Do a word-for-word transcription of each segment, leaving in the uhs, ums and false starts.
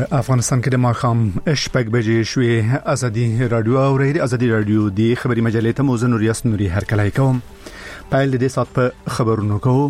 افغانستان کې د ماښام شپږ بجې شوې. ازادي رادیو اوري ازادي رادیو د خبري مجلې ته موزه نوریاس نوري هرکلای کوم. پایل د سات په خبرونو کوو.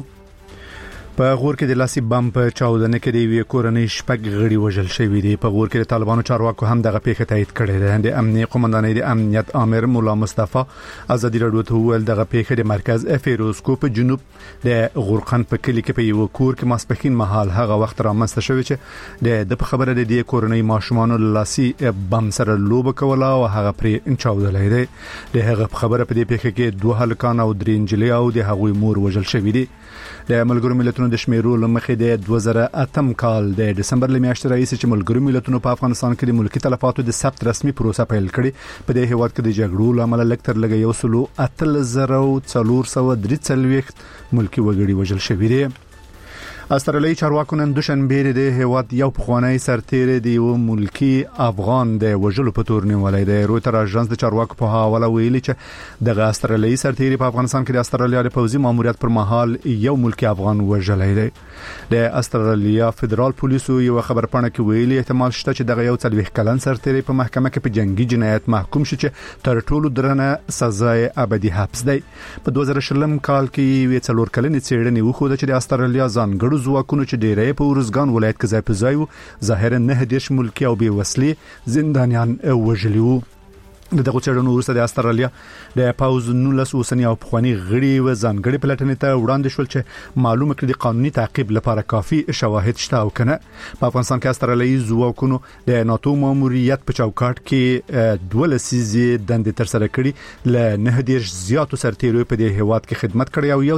په غور کې د لاسي بم په چاودنه کې د وی کورنۍ شپږ غړي وژل شوی دي. په غور کې د طالبانو چارواکو هم دغه پیښه تایید کړې ده. د امنیت قومندانۍ د امنیت امر مولا مصطفی ازادي رادیو ته ویل دغه پیښه د مرکز فیروزکوپ جنوب د غورقن په کلی کې په یو کور کې ماسپخین مهال هغه وخت رامنځته شوی چې د خبره د دې کورنۍ ماشومان لاسي بم سره لوبه کوله او هغه پرې چاودلې ده. د هغه خبره په دې پیښه کې دوه هلکان او درې نجلې او د هغوی مور وژل شوی دي. د ملګرو ملتونو د شمیرو لمخې د دوه زره اتم کال د دسمبر لمیاشتې راځي چې ملګرو ملتونو په افغانستان کې د ملکی تلفاتو د ثبت رسمي پروسه پیل کړې. په دې هیواد کې د جګړو لامل لکتر لګي یو سلو اتل زره او څلور سوه درې څلوېښت ملکی وګړي وژل شوي دي. استرالیایي چارواکو نن دوشنبه د هیواد یو پخوانی سرتیر دی یو ملکی افغان د وژلو په تور نیولای دی. رویتر اژانس د چارواکو په حواله ویلي چې د استرالیایي سرتیر په افغانستان کې د استرالیا د پوځي ماموریت پر مهال یو ملکی افغان وژلای دی. د استرالیا فدرال پولیسو یو خبرپاڼه کې ویلي احتمال شته چې دغه یو څلوېښت کلن سرتیر په محکمه کې په جنگي جنایت محکوم شي چې تر ټولو درنه سزا ابدي حبس دی. په دوه زره شلم کال کې یو څلور کلنې څېړنې وښوده چې د استرالیا ځانګړو ځواکونو چې ډیری په ورزګان ولایت کې ځای په ځای وو ظاهرا نه دیش ملکی او بې وسلې زندانیان وژلي وو. دغه څېړنو وروسته د استرالیا د پاوز نولس اوسنی او پخوانی غړي و ځانګړي پلټنې ته وړاندې شول چې معلومه کړي د قانوني تعقیب لپاره کافي شواهد شته او کنه. په افغانستان کې استرالیایي ځواکونو د ناتو ماموریت په چوکاټ کې دوه لسیزې دندې تر سره کړي. ل نه دیش زیاتو سرتیرو په دې هیواد کې خدمت کړی او یو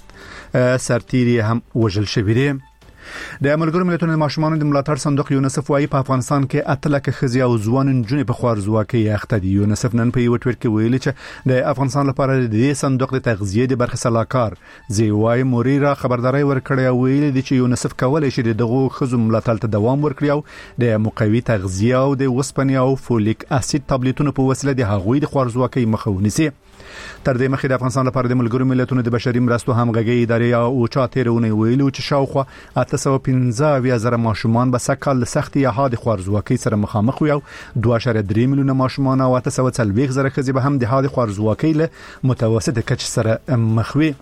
څلوېښت سرتیري هم وژل شوی دی. د ملګرو ملتونو د ماشومانو د ملاتړ صندوق یونیسف وايي په افغانستان کې اتلکه خزي او ځوان نجونې په خوارزواکۍ اخته دي. یونیسف نن په یو ټویټ کې ویلي چې د افغانستان لپاره د دې صندوق د تغذیه د برخې سلاکار زیوای موریرا خبرداري ورکړې او ویلي دي چې یونیسف کولای شي دغه خزو ملاتړ ته دوام ورکړي او د مقوي تغذیه او د وسپنې او فولیک اسید ټابلیټونو په وسیله د هغوی د خوارزواکۍ مخه ونیسي. تر دې مخکې د افغانستان لپاره د ملګرو ملتونو د بشري مرستو همغږي ادارې او چا تیرونه ویلو چې شاوخوا اته سوه پنځه اویا زره ماشومان به سکهال سختي یا حاد خوارزواکۍ سره مخامخ وي او دوه اعشاریه درې میلیونه ماشومان او اته سوه څلوېښت زره ښځې به هم د حاد خوارزواکۍ له متوسطه کچې سره مخ وي.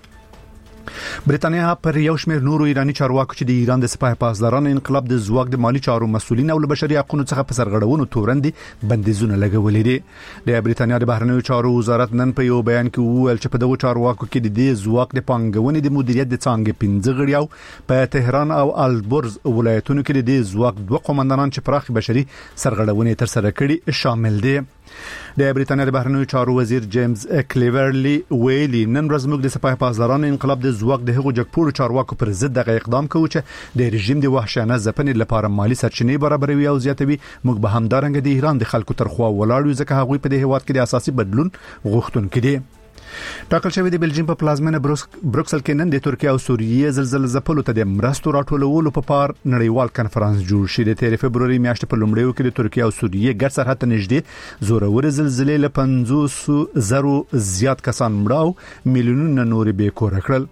برېټانیا پر یو شمېر نورو ایرانی چارواکو چې د ایران د سپاه پاسداران انقلاب د ځواک د مالی چارو مسولین او بشري حقوقو څخه په سرغړونو تورندې بندیزونه لګولې دي. د برېټانیا د بهرنیو چارو وزارت نن په یو بیان کې وویل چې په دغه چارواکو کې د دې ځواک د پانګونې د مدیریت د څانګې پنځه غړي او په تهران او البرز ولایتونو کې د دې ځواک دوه قومندانان چې پراخ بشري سرغړونې تر سره کړي شامل دي. د برېټانیا د بهرنیو چارو وزیر جیمز کلیورلی ویلي نن ورځ موږ د سپاه پاسداران انقلاب د ځواک د هغو جګپوړو چارواکو پر ضد دغه اقدام کوو چې د رژیم د وحشیانه ځپنې لپاره مالی سرچینې برابروي او زیاتوي. موږ به همدارنګه د ایران د خلکو تر خوا ولاړ یو ځکه هغوی په دې هیواد کې د اساسي بدلون غوښتونکي دي. ټاکل شوی د بلجیم په پلازمینه بروکسل کې نن د ترکیه او سوریې زلزلې ځپلو ته د مرستو راټولولو په پار نړیوال کنفرانس جوړ شي. د تیر فبرवरी میاشتې په لومړیو کې د ترکیه او سوریې ګډ سرحد ته نږدې زورور زلزلې له پنځوس زرو زیات کسان مړه او میلیونونه نور بې کوره کړل.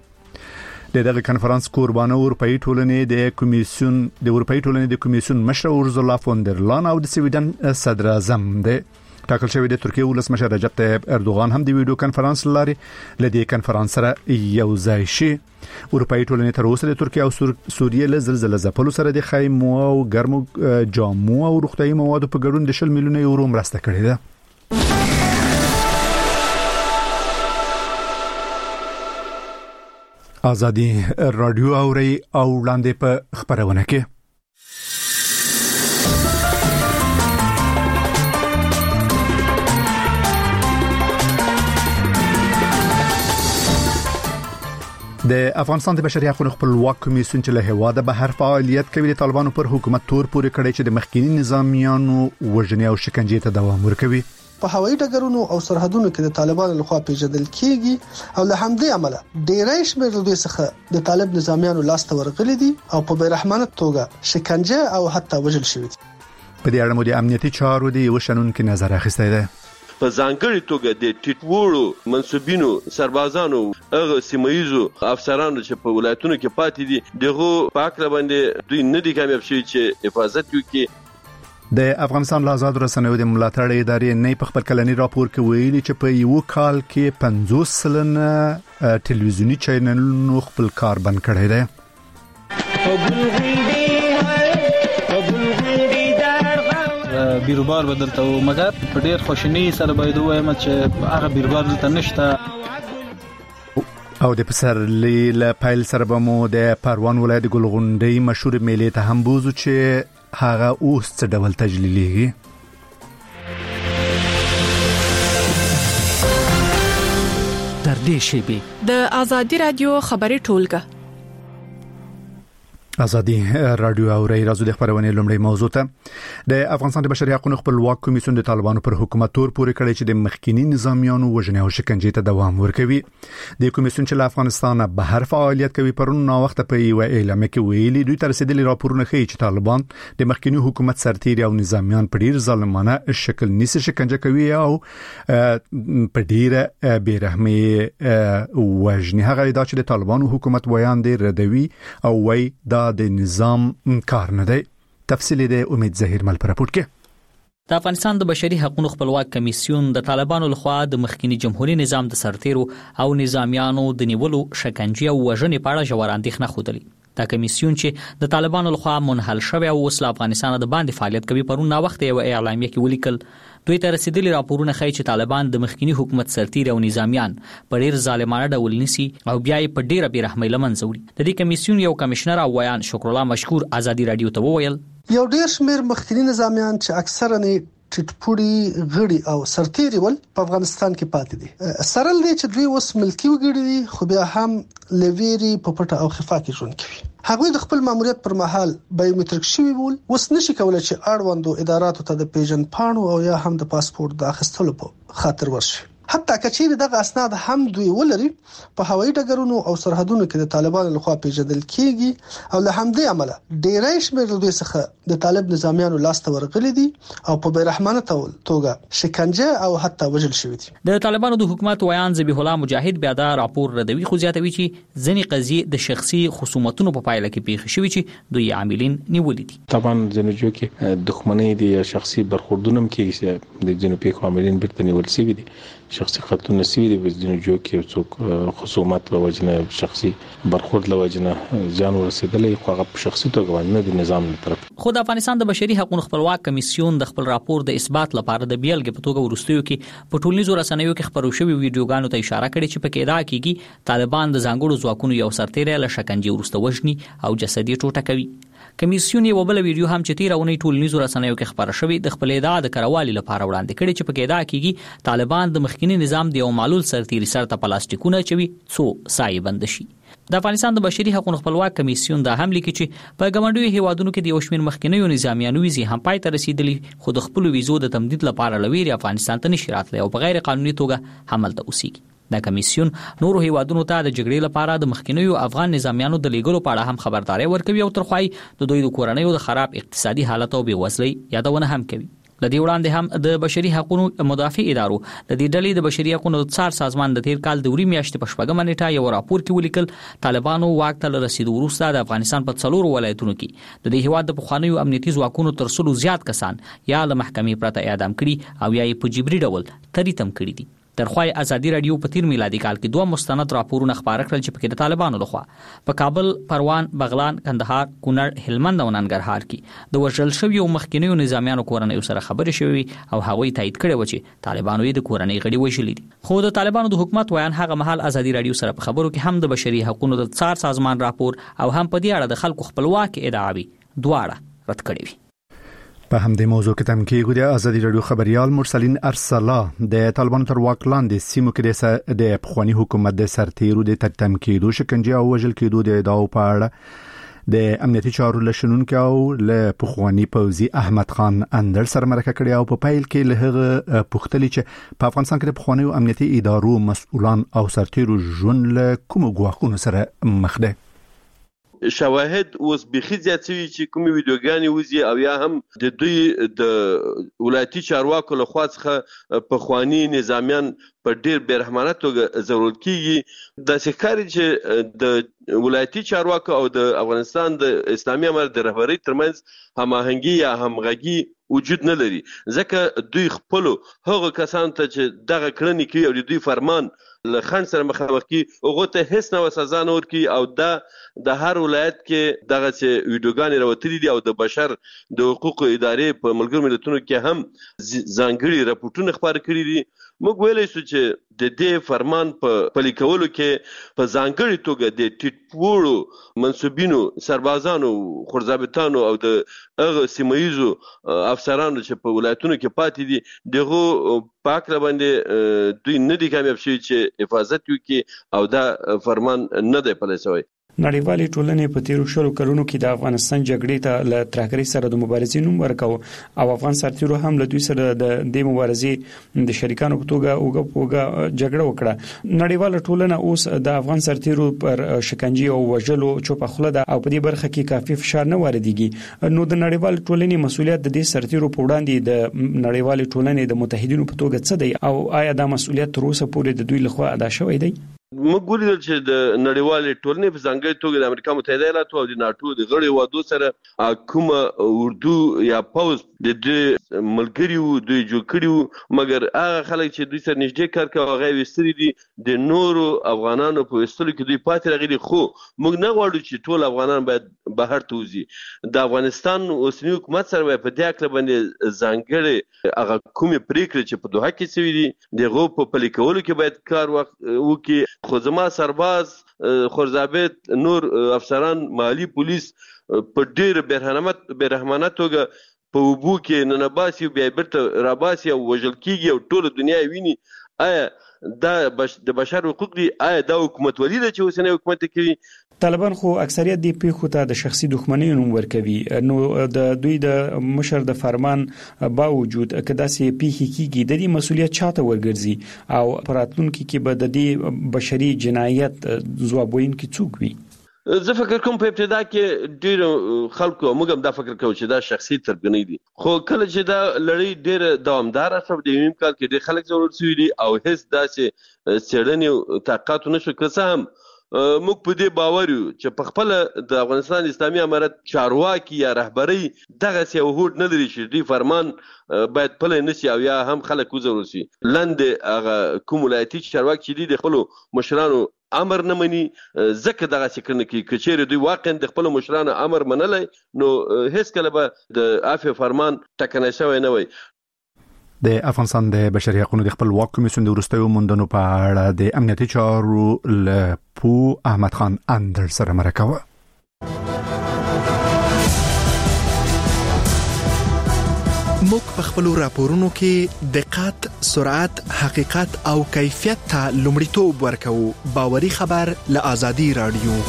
د دغه کنفرانس قربانو اروپאי ټولنې د کمیسیون د اروپאי ټولنې د کمیسیون مشر اورزولا فون در لان او د سویډن صدر اعظم دی. ټاکل شوی د ترکیه ولسمشر رجب طیب اردوغان هم د ویډیو کنفرانس لاري لدې کنفرانس سره یو ځای شي. اروپאי ټولنې تر اوسه د ترکیه او سوریې له زلزلې ځپلو سره د خیمو او ګرمو جامو او روغتیايي موادو په ګډون د شل میلیونه یورو مرسته کړې ده. ازادي رادیو اوري او وړاندې په خبرونه کې د افغانستان د بشري حقوقو خپلواک کمیسیون چې له هواده بهر فعالیت کوي د طالبانو پر حکومت تور پورې کړی چې د مخکینی نظامیانو وژنې او شکنجې ته دوام ورکوي. په هوایي ډګرونو او سرحدونو کې د طالبانو لخوا پیژندل کیږي او له همدې عمله ډیری شمېر دوی څخه د طالب نظامیانو لاس ته ورغلي دي او په بیرحمانه توګه شکنجه او حتی وژل شوي دي. په دې اړه مو د امنیتي چارو د وشنونکو نظر اخیستی دی. په ځانګړي توګه د ټیټوړو منسوبینو سربازانو هغه سیمایزو افسرانو چې په ولایتونو کې پاتې دي دغه پاک را باندې دوی نه دي کامیاب شوي چې حفاظت وکړي د افغانستان له آزاد رسنیو د ملاتړ ادارې نه په خپل کلنی راپور کې ویلي چې په یو کال کې پنځوس سلنه ټلویزیونی چینلونو خپل کار بند کړی دی. بیروبار بدلته و مګر په ډیر خوشنی سره باید وایم چې هغه بیروبار دلته نشته. او د پسرلی له پایل سره به مو د پروان ولایت ګلغونډۍ مشهور میلې ته هم بوزو چې هغه اوس څه ډول تجلیلیږي. در دې شیبې د ازادي رادیو خبري ټولګه ازادي رادیو او رای رازو د خبرونه لومړی موضوع ته د افغانستان د بشري حقوقو خپلواک کمیسیون د طالبانو پر حکومت تور پورې کړی چې د مخکینی نظامیانو وژنې او شکنجې ته دوام ورکوي. د کمیسیون چې له افغانستان بهر فعالیت کوي پرون نو وخت په یو اعلان کې ویلي دوی تر رسیدلي راپورونه ښیي چې طالبان د مخکینی حکومت سرتیري او نظامیان په ډیر ظالمانه شکل نیسي شکنجه کوي او په ډیره بیرحمي وژنې. هغه دا چې د طالبانو حکومت ویان دی ردوي او وای دا د نظام کار نه دی. تفصیل دی امید ظهیر مل پر راپور کې. د افغانستان د بشري حقوقو خپلواک کمیسیون د طالبانو لخوا د مخکینی جمهوریت نظام د سرتیرو او نظامیانو د نیولو شکنجې او وژنې په اړه ژور اندېښنه خوده. دا کمیسیون چې د طالبانو لخوا منحل شوی او اوس له افغانستان د باندې فعالیت کوي پرون نا وخت یو اعلامیه کې ولیکل دوی ته رسیدلي راپورونه ښیي چې طالبان د مخکینی حکومت سرتیري او نظامیان په ډیر ظالمانه ډول نیسي او بیا یې په ډیره بیرحمۍ له منځه وړي. د دې کمیسیون یو کمشنر او ویان شکر الله مشکور ازادي رادیو ته وویل یو ډیر شمیر مخکینی نظامیان چې اکثرا ټټپوړي غړي او سرتیري ول په افغانستان کې پاتې دي. سرل دي چې دوی اوس ملکی وګړي دي خو بیا هم لویری په پټه او خفا کې ژوند کوي. هغوی د خپل ماموریت پر مهال بایومټریک شوی ول اوس نشي کولای چې اړوندو اداراتو ته د پیژن پاڼو او یا هم د پاسپورت د اخیستلو په خاطر ورشي. حتی کچېره دغه اسناد هم دوی ولري په هوایي ډګرونو او سرحدونو کې د طالبانو لخوا پیژندل کیږي او له همدې عمله ډېرای شمېر دوی څخه د طالب نظامیانو لاسته ورغلي دي او په بیرحمانه توګه شکنجه او حتی وژل شوی دي. د طالبانو د حکومت ویان ذبیح الله مجاهد بیا دا راپور ردوي خو زیاتوي چې ځینې قضیې د شخصي خصومتونو په پایله کې پیښ شوي چې دوی عاملین نیولي دي. طبعا ځینې کې دښمنۍ دي یا شخصي برخوردونه کې چې د ځینو پیښو عاملین بیرته نیول شوي دي. شخصي خطونه سوي دي په ځینو جو کې څوک خصومت له وجنه شخصي برخورد له وجنه ځان ورسېدلې خو هغه شخصي توګه باندې د نظام له طرف. خو د افغانستان د بشري حقوقو خپلواک کمیسیون د خپل راپور د اثبات لپاره د بیلګې په توګه ورستیو کې په ټولنیزو رسنیو کې خبرو شوی ویډیوګانو ته اشاره کړې چې پکې دا کېږي طالبان د ځانګړو ځواکونو یو سرتیری له شکنجې وروسته وژني او جسدي ټوټه کوي. کمیسیون یو بل ویډیو هم چې تیر اونۍ ټولنیزو رسنیو کې خبره شوې د خپل ادعا د کروالي لپاره وړاندې کړي چې پکې دا کېږي طالبان د مخکینی نظام د یو معلول سرتیري سر ته پلاستیکونه چوي څو سایه بند شي. د افغانستان د بشري حقوقو خپلواک کمیسیون دا هم لیکي چې په ګمنډوي هیوادونو کې د یو شمېر مخکینیو نظامیانو ویزې هم پای ته رسیدلي خو د خپل ویزو د تمدید لپاره لویری افغانستان ته نشي راتلی او په غیر قانوني توګه حمل ته اوسېږي. دا کمیسیون نورو هیوادونو ته د جګړې لپاره د مخکینیو افغان نظامیانو د لیګلو په اړه هم خبرداري ورکوي او ترخوای د دوی د کورنیو د خراب اقتصادي حالت او بېوزلۍ یادونه هم کوي. لدی وړاندې هم د بشري حقوقو مدافع ادارو د دې ډلې د بشري حقوقو څار سازمان د تیر کال د وری میاشتې په شپږمه نیټه یو راپور کې ولیکل طالبانو واک ته رسیدو وروسته د افغانستان په څلورو ولایتونو کې د دې هیواد د پخوانیو امنیتي ځواکونو تر څلو زیات کسان یا له محکمې پرته اعدام کړي او یا یې په جبري ډول تریتم کړي دي. ترخوای ازادي رادیو په تیر میلادي کال کې دوه مستند راپورونه خبره کړل چې پکې د طالبانو لخوا په کابل، پروان، بغلان، کندهار، کونړ، هلمند او ننګرهار کې د وژل شویو مخکینیو نظامیانو کورنیو سره خبرې شوې او هغوی تایید کړي و چې طالبانو یې د کورنۍ غړي وژلي دي. خو د طالبانو د حکومت ویان هغه مهال ازادي رادیو سره په خبرو کې هم د بشري حقوقو د څار سازمان راپور او هم په دې اړه د خلکو خپلواک ادعاوي دواړه رد کړي وي. په همدې موضوع کې تم کېږي د ازادي رادیو خبريال مرسلین ارسلا د طالبانو تر واک لاندې سیمو کې د پخوانی حکومت د سرتیرو د ترتم کېدو شکنجه او وژل کېدو د ادعاو په اړه د امنیتي چارو لشنونکو او له پخوانی پوزي احمد خان اندر سره مرکه کړې او په پایل کې له هغه پوښتنې چې په افغانستان کې د پخوانی امنیتي ادارو مسؤلان او سرتیرو ژوند له کوم ګواښونو سره مخ دي. شواهد اوس بخي زیات شوي چې کومې ویډیوګانې وزي او یا هم د دوی د ولایتي چارواکو له خوا څخه پخوانی نظامیان په ډیر بیرحمانه توګه ضرورت کیږي. د ښکاري چې د ولایتي چارواکو او د افغانستان د اسلامي امارت د رهبرۍ ترمنځ هماهنګي یا همغږي وجود نه لري ځکه دوی خپل هغه کسان ته چې دغه کړنې کوي او دوی فرمان له خان سره مخامخ کی هغه ته هیڅ نو سزا نه ورکي او دا د هر ولایت کې دغه چې ویډیوګانې راوتلي دي او د بشر د حقوقو ادارې په ملګرو ملتونو کې هم ځانګړي راپورټونه خبر کړي دي. موږ ویلای شو چې د دې فرمان په پلي کولو کې په ځانګړي توګه د ټیټپوړو منسوبینو سربازانو خورځابطانو او د هغه سیمایزو افسرانو چې په ولایتونو کې پاتې دي دغه پاک را باندې دوی نه دي کامیاب شوي چې حفاظت وکړي او دا فرمان نه دی پلی شوی. نړیوالې ټولنې په تیرو شلو کلونو کې د افغانستان جګړې ته له ترهګرۍ سره د مبارزې نوم ورکاو او افغان سرتیرو هم له دوی سره د دې مبارزې د شریکانو په توګه اوګه پوګه جګړه وکړه. نړیواله ټولنه اوس د افغان سرتیرو پر شکنجې او وژلو چوپه خوله ده او په دې برخه کې کافي فشار نه واردېږي. نو د نړیوال ټولنې مسؤلیت د دې سرتیرو په وړاندې د نړیوال ټولنې د متحدینو په توګه څه دی او آیا دا مسؤلیت تر اوسه پورې د دوی لخوا ادا شوی دی؟ موږ ولیدل چې د نړیوالې ټولنې په ځانګړي توګه د امریکا متحده ایالاتو او د ناټو د غړي هیوادو سره کومه اردو یا پوز د دې ملګریو دوی جوړ کړیو مګر هغه خلک چې دوی سره نږدې کار کوي هغه وستري دي د نورو افغانانو په وستلو کې دوی پاتې راغلي. خو موږ نه غواړو چې ټول افغانان باید بهر ته وځي. د افغانستان اوسنی حکومت سره په دې اړه باندې ځانګړي هغه کومې پریکړې چې په دوحه کې شوي دي دغه په پلي کولو کې باید کار وکړي. خو زما سرباز خورځابط نور افسران مالی پولیس په ډېر برهنمت برهمانه توګه په وبو کې ننباسي بیا بیرته راباسي او وژل کیږي او ټول دنیا ویني. آیا دا د بشر حقوق دي؟ آیا دا حکومت ولې چې اوسنی حکومت کوي؟ طالبان خو اکثریت دی پیښو ته د شخصي دښمنۍ نوم ورکوي. نو د دوی د مشر د فرمان باوجود کدا سي پیښې کیږي د دې مسولیت چاته ورګرځي او پراتونکو کې به د دې بشري جنایت ځوابوین کې څوک وي؟ زه فکر کوم په ابتدا کې ډېر خلکو موږ هم دا فکر کوو چې دا شخصي ترګنۍ دي. خو کله چې دا لړۍ ډېر دوامدار شوه د یویم کال کې ډېر خلک ضرورت شوي دي او هیڅ داسې څېړنې طاقت نشو کړی. هم موږ په دې باور یو چې په خپل د افغانستان اسلامي امارت چارواکي یا رهبري دغه سی وهود نه لري چې دی فرمان باید پلی نشي او یا هم خلک وزرو شي. لاندې هغه کوم ولایتي چارواکي چې دی د خپل مشرانو امر نه مني ځکه دغه څه کوي. کچېره دوی واقعا د خپل مشرانو امر منلای نو هیڅ کله به د عفو فرمان ټکنه شوی نه وي. د افغانستان د بشري حقوقو د خپلواک کمیسیون د وروستیو موندنو په اړه د امنیتي چارو له پو احمد خان اندر سره مرکه وه. موږ په خپل راپورونو کې دقت، سرعت، حقیقت او کیفیت ته لومړیتوب ورکوو. باوري خبر له آزادي رادیو.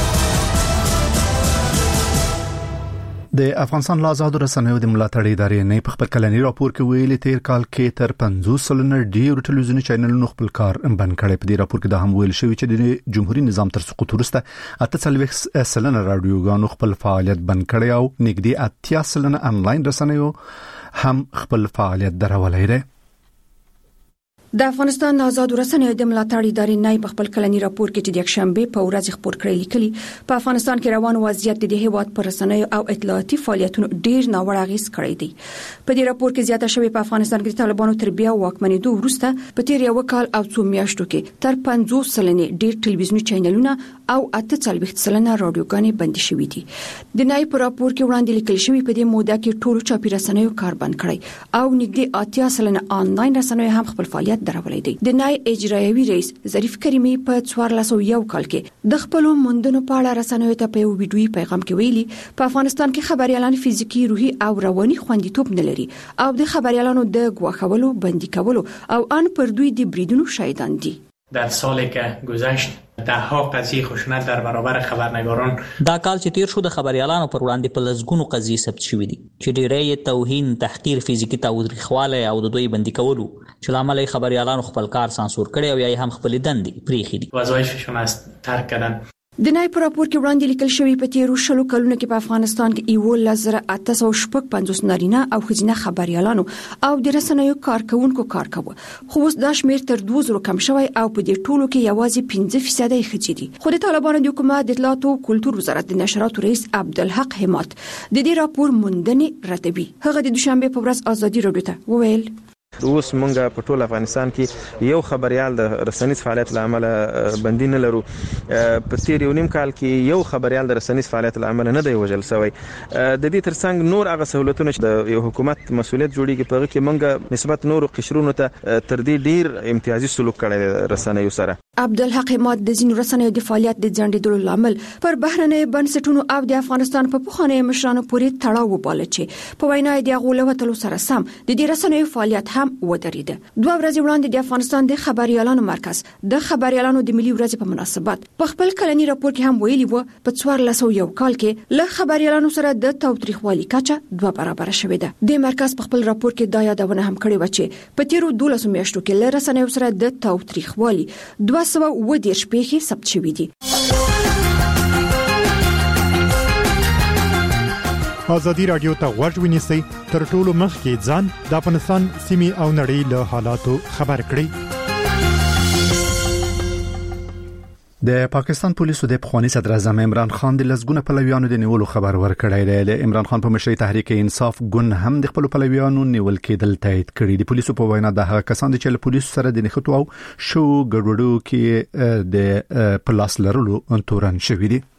د افغانستان آزادو رسنیو د ملاتړ ادارې نه په خپل کلنی راپور کې ویلي تیر کال کې تر پنځوس سلنه ډیر ټلویزیونی چینلونو خپل کار بند کړی. په دې راپور کې دا هم ویل شوی چې د جمهوریت نظام تر سقوط وروسته اته څلوېښت سلنه رادیوګانو خپل فعالیت بند کړی او نږدې اتیا سلنه انلاین رسنیو هم خپل فعالیت درولای دی. د افغانستان آزاد رسنیو د ملاتړ ادارې نه په خپل کلنی راپور کې چې د یکشنبه په ورځ خبر کړی لیکلي په افغانستان کې روان وضعیت د هیواد پر رسنیو او اطلاعاتي فعالیتونو ډیر ناوړه اغیز کړی دی. په دې راپور کې زیاته شوی په افغانستان کې طالبانو تربیه او واکمنېدو وروسته په تیر یو کال او څو میاشتو کې تر پنځوس سلنه ډیر ټلویزیونی چینلونه او اته څلوېښت سلنه رادیوګانې بند شوې دي. د نای په راپور کې وړاندې لیکل شوی په دې موده کې ټولو چاپی رسنیو کار بند کړی او نږدې اتیا سلنه آنلاین رسنیو هم خپل فعالیت درولای دي. د نای اجرایوي رئیس ظریف کریمی په څوارلس سوه یو کال کې د خپل موندنو په اړه رسنیو ته په ویډیوي پیغام کې ویلي په افغانستان کې خبريالان فزیکی، روحي او رواني خوندیتوب نه لري او د خبريالانو د غواخولو، بندي کولو او ان پر دوی د بریدونو شاهدان دي. در سالی که گذشت ده ها قضیه خشونت در برابر خبرنگاران دا کال چې تیر شو د خبريالانو پر وړاندې په لزګونو قضیې ثبت شوې دي چې ډېرې توهین، تحقیر، فزیکی تاوتریخواله او د دوی بندي کولو چې لامل خبريالانو خپل کار سانسور کړي او یا هم خپل دندې پریخي دي. وظایفشون است ترک کردن. د نای په راپور کې وړاندې لیکل شوی په تیرو شلو کلونو کې په افغانستان کې یو لزر اته سوه شپږ پنځوس نارینه او ښځینه خبريالانو او د رسنیو کارکونکو کار کاوه، خو اوس دا شمیر تر دوه زره کم شوی او په دې ټولو کې یوازې پنځه فیصد ښځې دي. خو د طالبانو د حکومت د اطلاعات او کلتور وزارت د نشراتو رئیس عبدالحق حماد د دې راپور موندنې ردوي. هغه د دوشنبه په ورځ ازادي راډیو ته وویل اوس مونږ په ټول افغانستان کې یو خبريال د رسنیز فعالیت لامل بندي نه لرو. په تیر یو نیم کال کې یو خبريال د رسنیز فعالیت لامل نه دی وژل شوی. د دې ترڅنګ نور هغه سہولتونه چې د یو حکومت مسولیت جوړیږي په کې مونږ نسبت نور قشرونو ته تر دې ډیر امتیازي سلوک کړی رسنیو سره. عبدالحق حماد د ځینو رسنیو د فعالیت د ځنډېدلو لامل پر بهرنۍ بنسټونو او د افغانستان په پخواني مشرانو پورې تړاو وباله چې په وینا د غولوتلو سره سم د دې رسنیو فعالیت هم ودرېده. دوه ورځې وړاندې د افغانستان د خبريالانو مرکز د خبريالانو د ملي ورځې په مناسبت په خپل کلنی راپور کې هم ویلي و په څوارلس سوه یو کال کې له خبريالانو سره د تاوتریخوالي کچه دوه برابر شوې ده. د مرکز په خپل راپور کې دا یادونه هم کړې و چې په تیرو دولسو میاشتو کې له رسنیو سره د تاوتریخوالي دوه سوه اووه دېرش پیښې ثبت شوې دي. ازادي رادیو ته غوږ ونیسئ، تر ټولو مخکې ځان د افغانستان سیمې او نړۍ له حالاتو خبر کړئ. د پاکستان پولیسو د پخوانی صدر اعظم عمران خان د لزګونه پلویانو د نیولو خبر ورکړی دی. د عمران خان په مشرۍ تحریک انصاف ګوند هم د خپل پلویانو نیول کېدل تایید کړي. د پولیسو په وینا د هغه کسان چې له پولیسو سره د نښتو او شو ګډوډو کې د پلاس لرلو تورن شوی دي.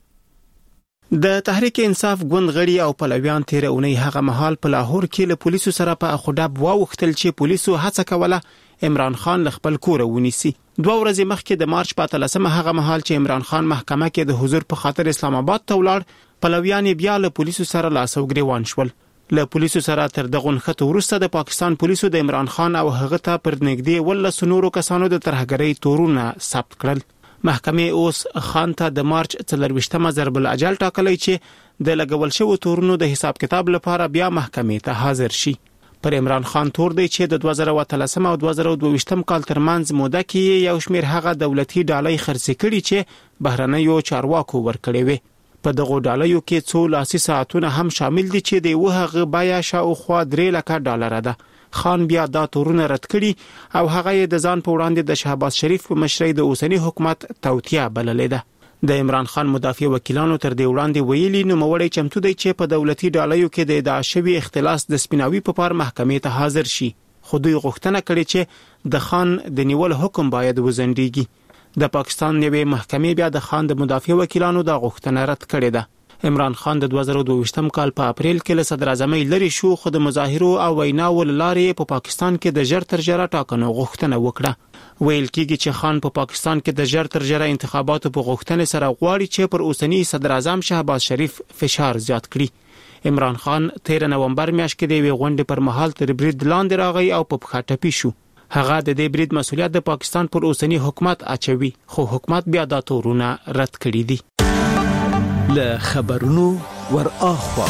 د تحریک انصاف ګوند غړي او پلویان تیر اونۍ هغه مهال په لاهور کې له پولیسو سره په اخوډاب واوختل چې پولیسو هڅه کوله عمران خان له خپل کور ونیسي. دوه ورځې مخکې د مارچ په اتلسمه هغه مهال چې عمران خان محکمه کې د حضور په خاطر اسلام آباد ته ولاړ، پلویان بیا له پولیسو سره لاس او ګریوان شول. له پولیسو سره تر دغه نښته وروسته د پاکستان پولیسو د عمران خان او هغه ته پر نږدې ولس نورو کسانو د ترهګرۍ تورونه ثبت کړل. محکمې اوس خان ته د مارچ څلرویشتمه ضرب الاجل ټاکلی چې د لګول شوو تورونو د حساب کتاب لپاره بیا محکمې ته حاضر شي. پر عمران خان تور دی چې د دوه زره اتلسم او دوه زره دوه ویشتم کال ترمنځ موده کې یو شمیر هغه دولتي ډالۍ خرڅ کړي چې بهرنیو چارواکو ورکړي وي. په دغه ډالایو کې څو لاسي ساعتونه هم شامل دي چې د وهغه بیا شاوخوا درې لکه ډالر ده. خان بیا دا تورونه رد کړي او هغه د ځان په وړاندې د شهباز شریف په مشرۍ د اوسنی حکومت توطیه بللې ده. د عمران خان مدافع وکیلانو تر دې وړاندې ویلي نو موړی چمتو دی چې په دولتي ډالایو کې د ادعا شوی اختلاس د سپیناوي په پار محکمې ته حاضر شي. خو دوی غوښتنه کړې چې د خان د نیول حکم باید وزندېږي. د پاکستان نیوي محکمې بیا د خان د مدافع وکیلانو د غوښتنه رد کړې ده. عمران خان د دوه زره دوه ویشتم کال په اپریل کې له صدر اعظم لري شو، خو د مظاهرو او ویناو لارې په پاکستان کې د ژر تر ژره ټاکنو غوښتنه وکړه. ویل کېږي چې خان په پاکستان کې د ژر تر ژره انتخاباتو په غوښتنې سره غواړي چې پر اوسنی صدر اعظم شهباز شریف فشار زیات کړي. عمران خان تیر نومبر میاشت کې د وی غونډې پر مهال تر برید لاندې راغی او په پخا ټپي شو. هغه د دې برید مسولیت د پاکستان پر اوسنی حکومت اچوي، خو حکومت بیا دا تورونه رد کړي دي. له خبرونو ور اخوا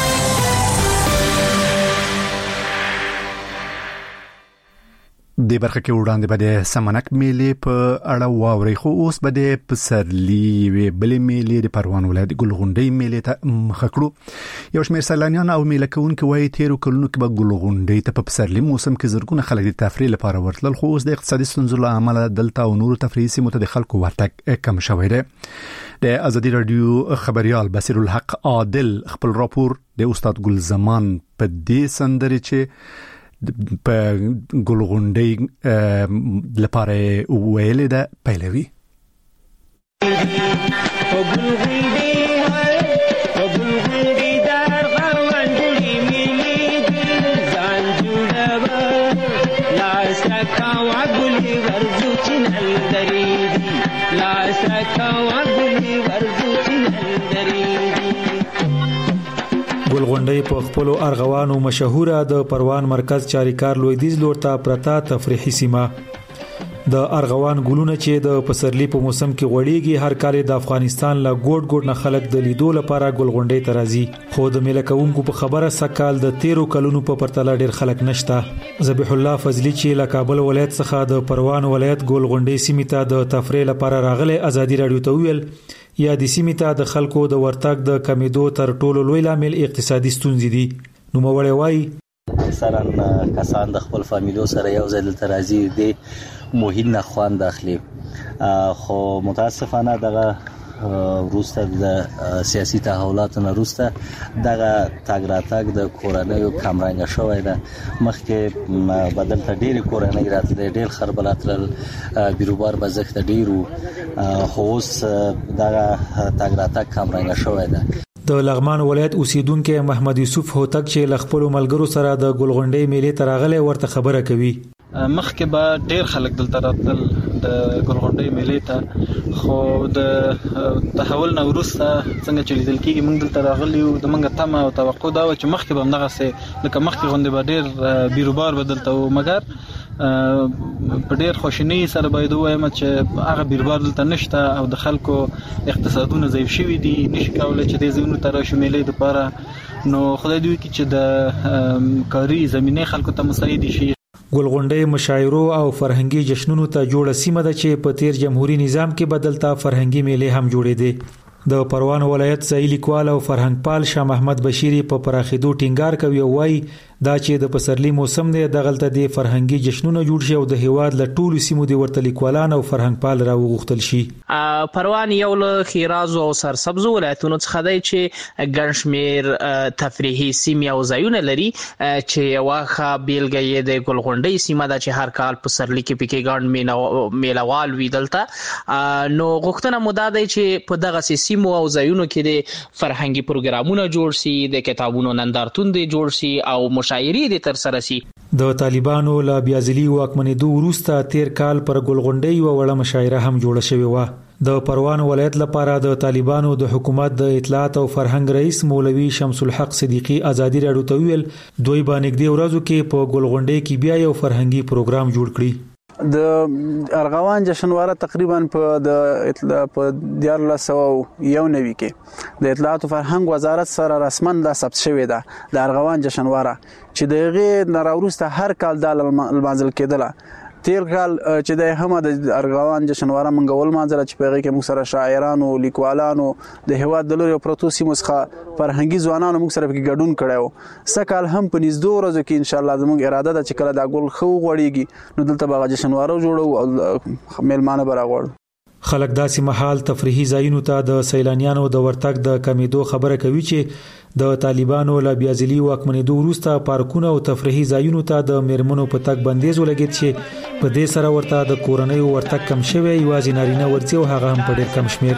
د برخه کې وړاندې به د سمنک میلې په اړه واوري، خو اوس به د پسرلی وی بلې میلې د پروان ولایت ګلغونډۍ میلې ته مخ کړو. یو شمېر سیلانیان او میله کوونکي وایي تیرو کلونو کې به ګلغونډۍ ته په پسرلی موسم کې زرګونه خلک د تفریح لپاره ورتلل، خو اوس د اقتصادي ستونزو له امله دلته او نورو تفریحي سیمو ته د خلکو ورتګ کم شوی دی. د ازادي رادیو خبريال بصیر الحق عادل خپل راپور د استاد ګل زمان په دې سندرې چې په ګلغونډۍ لپاره ویلې ده پیلوي. ګلغونډۍ په خپل ارغوانو مشهوره د پروان مرکز چاریکار لویدیز لورته پرتا تفریحي سیمه. د ارغوان ګلونه چې د پسرلی په موسم کې غوړیږي هر کال د افغانستان له ګوټ ګوټ نه خلک د لیدو لپاره ګلغونډۍ ته راځي، خو د میله کوونکو په خبره سکال د تیرو کلونو په پرتله ډیر خلک نشته. ذبیح الله فضلی چې له کابل ولایت څخه د پروان ولایت ګلغونډۍ سیمې ته د تفریح لپاره راغلی ازادي رادیو ته ویل یا د سیمې ته د خلکو د ورتګ د کمیدو تر ټولو لوی لامل اقتصادي ستونزې دي. نو موري وایي سران کسان د خپل فامیلو سره یو ځای دلته راځي د موهین نه خوان داخلي، خو متاسفانه دغه وروسته د سیاسي تحولاتو نه وروسته دغه تاګ راتګ د کورنیو کمرنګ شوی ده. مخکې بدل ته ډېری کورنۍ راتلې، ډېر خربلاتل بیروبار بزخت ډېرو، خو اوس دغه تاګ راتګ کمرنګ شوی ده. د لغمان ولایت اوسیدونکو محمد یوسف هوتک چې لخپل ملګرو سره د ګلغونډۍ میلې ته راغلي ورته خبره کوي. مخکې به ډېر خلک دلته راتل د ګلغونډۍ میلې ته، خو د تحول نه وروسته څنګه چې لیدل کېږي موږ دلته راغلي یو، د موږ تمه او توقع دا وه چې مخکې به همدغسې لکه مخکې غوندې به ډېر بیروبار به دلته و، مګر په ډېر خواشینۍ سره باید ووایم چې هغه بیروبار دلته نشته او د خلکو اقتصادونه ضعیف شوي دي، نشي کولی چې دې ځایونو ته راشي میلې دپاره. نو خدای دې وکړي چې د کاري زمینې خلکو ته مساعدې شي. ګلغونډۍ مشاعرو او فرهنګي جشنونو ته جوړه سیمه ده چې په تیر جمهوریت نظام کې بدلته فرهنګي میلې هم جوړېدې. د پروان ولایت ځای لیکوال او فرهنګ پال شاه محمد بشيري په پراخېدو ټینګار کوي او وايي دا چې د پسرلي موسم دی دغلته د فرهنګي جشنونو جوړ شي او د هیواد له ټولو سیمو د ورته لیکوالان او فرهنګ پال راوغوښتل شي. پروان یو له خیرازو او سرسبزو ولایتونو څخه دی چې ګڼ شمېر تفریحي سیمې او ځایونه لري، چې یوه ښه بیلګه یې د ګلغونډۍ سیمه ده چې هر کال پسرلي کې پکې ګڼ میلهوال وي دلته. نو غوښتنه مو دا دی چې په دغسې سیمو او ځایونو کې د فرهنګي پروګرامونه جوړ شي، د کتابونو نندارتون دی جوړ شي او شاعري دې تر سره شي. د طالبانو لا بیازلی واکمنېدو وروسته تیر کال پر ګلغونډۍ یوه وړه مشاعره هم جوړه شوې وه. د پروان ولایت لپاره د طالبانو د حکومت د اطلاعات او فرهنګ رئیس مولوي شمس الحق صدیقي ازادي راډیو ته ویل دوی باندې نږدې ورځو کې په ګلغونډۍ کې بیا یو فرهنګي پروګرام جوړ کړي. د ارغوان جشنواره تقریبا په د اطلاع په دیارلس سوه یو نوي کې د اطلاعات او فرهنګ وزارت سره رسما دا ثبت شوې ده د ارغوان جشنواره، چې د هغې نه راوروسته هر کال دا لمانځل کېدله. تیر کال چې د هم د ارغوان جشنواره منګول مانځله چې په هغې کې موږ سره شاعرانو، لیکوالانو، د هېواد د لوري او پرتو سیمو څخه فرهنګي ځوانانو موږ سره پکې ګډون کړی و. سږ کال هم په نږدې ورځو کې انشاءالله زموږ اراده ده چې کله دا ګل ښه وغوړېږي نو دلته به هغه جشنواره جوړو او میلمانه به راغواړو. خلک داسې مهال تفریحي ځایونو ته د سیلانیانو د ورتګ د کمیدو خبره کوي چې د طالبانو له بیازلي واکمنېدو وروسته پارکونه او تفریحي ځایونو ته د میرمنو په تګ بندیز ولګېد چې په دې سره ورته د کورنیو ورتګ کم شوی، یوازې نارینه ورځي او هغه هم په ډېر کم شمېر.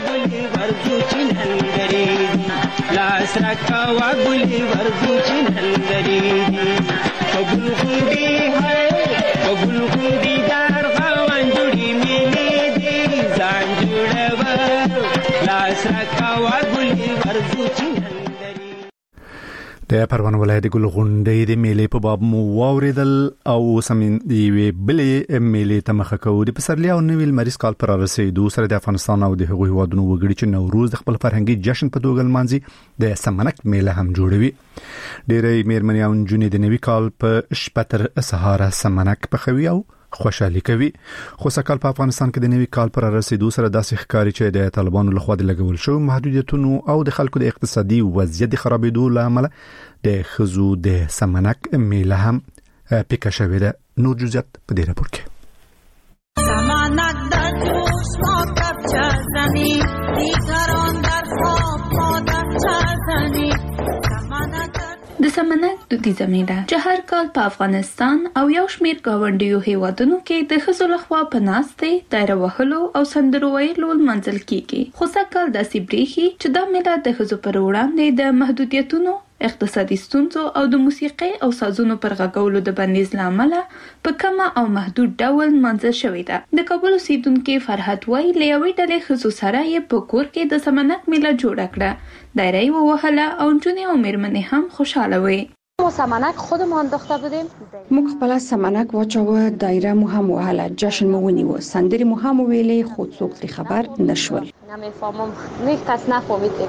د پروان ولایت ګلغونډۍ د میلې په باب مو واوریدل او سمین دی بلې میلې ته مخه کوو. د پسرلي او نوي لمریز کال پر رسیدو سره د افغانستان او د هغوی هیوادونو وګړي چې نوروز د خپل فرهنګي جشن په توګه لمانځي د سمنک میله هم جوړوي. ډېرې میرمنې او نجونې د نوي کال په شپه تر سهاره سمنک پخوي او خوشحالي کوي. خو سکهال په افغانستان کې د نوي کال پر رسیدو سره داسې ښکاري چې د طالبانو لخوا د لګول شویو محدودیتونو او د خلکو د اقتصادي وضعیت د خرابېدو له امله د ښځو د سمنک میله هم پیکه شوې ده. نور جزئیات په دې راپور کې. سمنک د جوش موقف چزنی دیگران در خواب مادر چزنی د سمنک دودیزه میله چې هر کال په افغانستان او یو شمېر ګاونډیو هیوادونو کې د ښځو لخوا په ناستې دایره وهلو او سندرو ویلو لمانځل کیږي. خو سږکال داسې برېښي چې دا میله د ښځو پر وړاندې د محدودیتونو، اقتصادي ستونزو او د موسیقۍ او سازونو پر غږولو د بندیز له امله په کمه او محدود ډول لمانځل شوې ده. د کابل اوسیدونکي فرحت وایي له یوې ډلې ښځو سره یې په کور کې د سمنک میله جوړه کړه. دایره یې ووهله او نجونې او میرمنې هم خوشحاله وې. ما سمنک خودمون انداخته بودیم. موږ خپل سمنک واچوه، دایره مو هم وهله، جشن مو ونیو، سندرې مو هم ویلې، خو څوک ترې خبر نشول. نمیفهمم، هیچ کس نفهمید دیگه.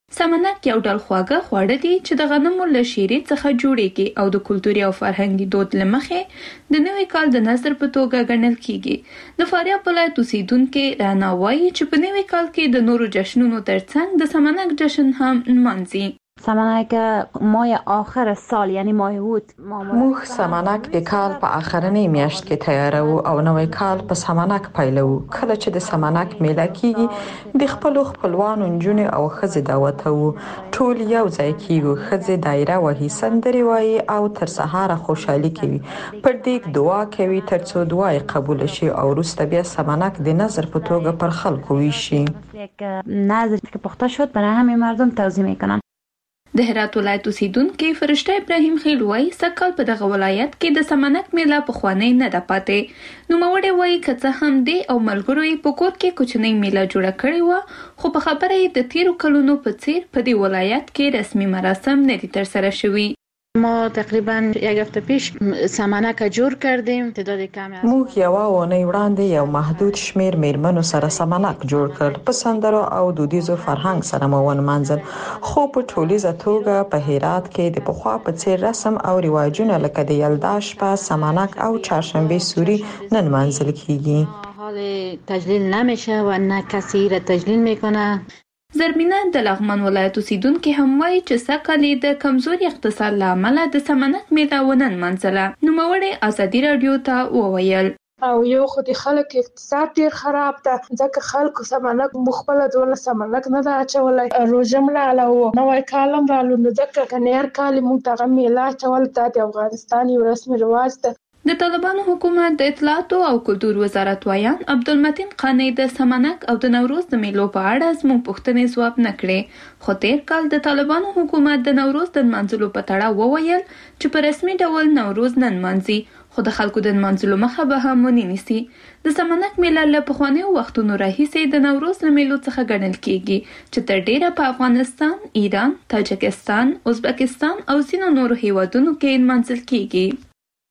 سمنک یو ډول خواږه خواړه دي چې د غنمو له شیرې څخه جوړیږي او د کلتوري او فرهنګي دود له مخې د نوي کال د نظر په توګه ګڼل کیږي. د فاریاب ولایت اوسیدونکو رانا وایي چې په نوي کال کې د نورو جشنونو ترڅنګ د سمنک جشن هم نمانځي. سمنک ماه آخر سال یعنی ماه اوت موږ سمنک د کال په اخرنۍ میاشت کې تیارو او نوی کال په سمنک پیلو. کله چې د سمنک میله کیږي د خپل خپلوانو نجونې او ښځې دعوت وو، ټول یو ځای کیږو، ښځې دایره وهي، سندرې وایي او تر سهاره خوشحالي کوي، پر دې دعا کوي ترڅو دعا قبول شي او وروسته بیا سمنک د نظر په توګه پر خلکو ویشي. یک نظر که پخته شد برای همه مردم توزیع میکنن. د هرات ولایت اوسیدونکو فرشته ابراهیم خیل وایي سکه‌کال په دغه ولایت کې د سمنک میله په خوانی نه ده پاتې. نو موړې وایي که څه هم دی او ملګرو یې په کور کې کوچنۍ میله جوړه کړې و، خو په خبره یې د تیرو کلونو په څیر په دې ولایت کې رسمي مراسم نه دي ترسره شوي. ما تقریبا یک هفته پیش سمنک جور کردیم. تعداد کمی موږ یو اونۍ وړاندې یو محدود شمیر میرمنو سره سمنک جوړ کړ، په سندرو او دودیزو فرهنګ سره مو ونمانځل، خو په ټولیزه توګه په هرات کې د پخوا په څیر رسم او رواجونه لکه د یلدا شپه، سمنک او چهارشنبه سوری نن منځل کیږي. حال تجلیل نمیشه و نه کسی را تجلیل میکنه. زرمینه د لغمان ولایت اوسیدونکو هم وایي چې سږکال د کمزوري اقتصاد له امله د سمنک میله ونه نمانځله. نوموړې ازادي راډیو ته وویل او یو خو د خلک اقتصاد ډیر خراب ده، ځکه خلکو سمنک مخبل دونه سمنک نه ده اچولای. روژه ملاله و نوی کالم رالو، نو ځکه کنه هر کال موږ دغه میله اچول د افغانستان یو رسمي رواج ده. د طالبانو حکومت د اطلاعاتو او کلتور وزارت وایان عبدالمتین قانی د سمنک او د نوروز د میلو په اړه زموږ پوښتنې ځواب نه کړې، خو تیر کال د طالبانو حکومت د نوروز د نمانځلو په تړاو وویل چې په رسمي ډول نوروز نه نمانځي، خو د خلکو د نمانځلو مخه به هم ونی نیسي. د سمنک میله له پخوانیو وختونو راهیسې د نوروز له میلو څخه ګڼل کیږي چې تر ډیره په افغانستان، ایران، تاجکستان، ازبکستان او ځینو نورو هیوادونو کې نمانځل کیږي.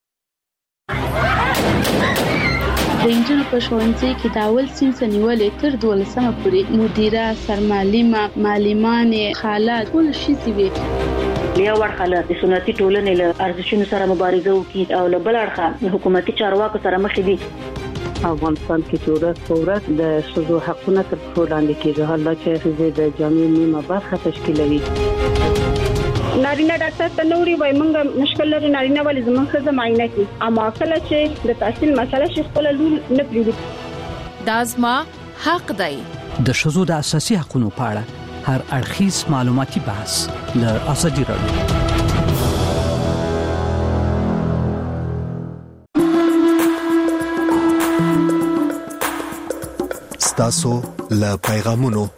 د انجنونو په ښوونځي کې د اول صنف نیولې تر دولسمه پورې مدیره، سرمعلمه، معلمانې، خاله ټول ښځې وي. یو اړخه د سنتي ټولنې له ارزښتونو سره مبارزه وکړي او له بل اړخه حکومتي چارواکو سره مخ دي. افغانستان کې چې ورځ په ورځ د ښځو حقونه تر پښو لاندې کېږي، حالا چې ښځې د جامعې نیمه برخه تشکیلوي. نارینه ډاکټر ته نوري وای مونږ مشکل لري، نارینه ولې زموږ ښځه معاینه کوي، اما کله چې د تحصیل مسله شي خپل لور نه پریږدي. دا زما حق دی. د ښځو د اساسي حقوقو په اړه هر اړخیز معلوماتي بحث له ازادي راډیو. ستاسو له پیغامونو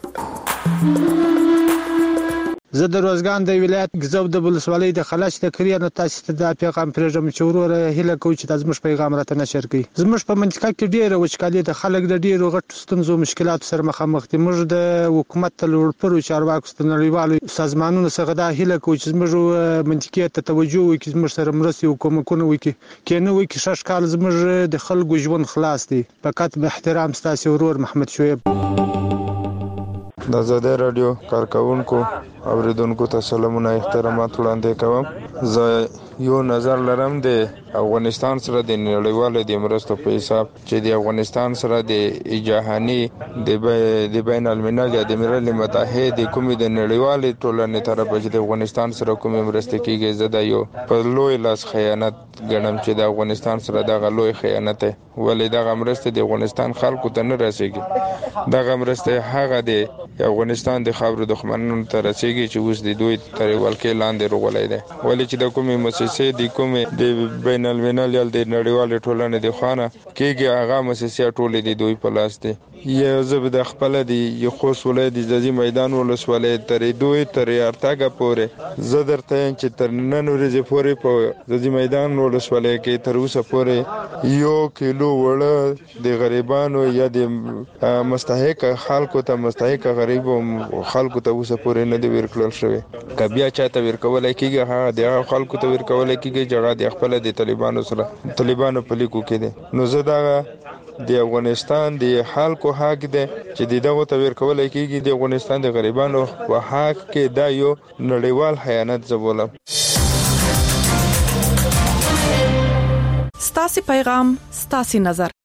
زه د روزګان د ولایت غزو د ولسوالۍ د خلاص د کریانو تاسو ته د پیغام پرېږم چې وروره هله کوي چې د زموږ پیغام راته نشر کړي. زموږ په منطقه کې ډیره وچکالي د خلک د ډیرو غټ ستونزو مشکلاتو سره مخامخ دي. موږ د حکومت ته لوړپرو چارواکو ته نړیوالو سازمانونو څخه دا هله کوي چې زموږ منطقې ته توجه وکړي، زموږ سره مرستې او کومکونه وکړي، کینه وکړي شش کال زموږ د خلکو ژوند خلاص دي. فقط به احترام ستاسو ورور محمد شعیب. د آزادي رادیو کارکونکو اوریدونکو ته سلامونه احترامات وړاندې کوم. زه یو نظر لرم د افغانستان سره د نړیوالو د مرستو په حساب چې د افغانستان سره د جهاني د بین المللي د ملل متحد کوم د نړیوالو ټولنې طرف چې د افغانستان سره کوم مرستې کیږي، زه د یو په لوی لاس خیانت ګڼم چې د افغانستان سره دغه لوی خیانت دی. ولې دغه مرستې د افغانستان خلکو ته نه رسیږي، دغه مرستې هغه د افغانستان د خاورو دښمنانو ته رسیږي چې اوس د دوی تر ولکې لاندې روغلای دي. ولې چې د کومې مؤسسې د کومې د بین المللي د نړیوالې ټولنې د خوانه کېږي، هغه مؤسسې ټولې د دوی په لاس دي. یو زه د خپل د خوست ولایت د ځاځي میدان ولسوالۍ ترې دوی تر ارتګه پورې زه درته چې تر نن ورځې پورې په ځاځي میدان ولسوالۍ کې تر اوسه پورې یو کیلو وړه د غریبانو یا د مستحق خلکو ته مستحق غریب خلکو ته اوسه پورې نه دی ورکړل شوی. که بیا چاته ورکولای کېږي هغه د خلکو ته ورکولای کېږي چې هغه د خپل د طالبانو سره طالبانو په لیکو کې دي. نو زه دا د افغانستان د خلکو حق دی چې دغه تغیر کولای کیږي. د افغانستان د غریبانو په حق کې دا یو نړیوال خیانت زبولم. ستاسو پیغام ستاسو نظر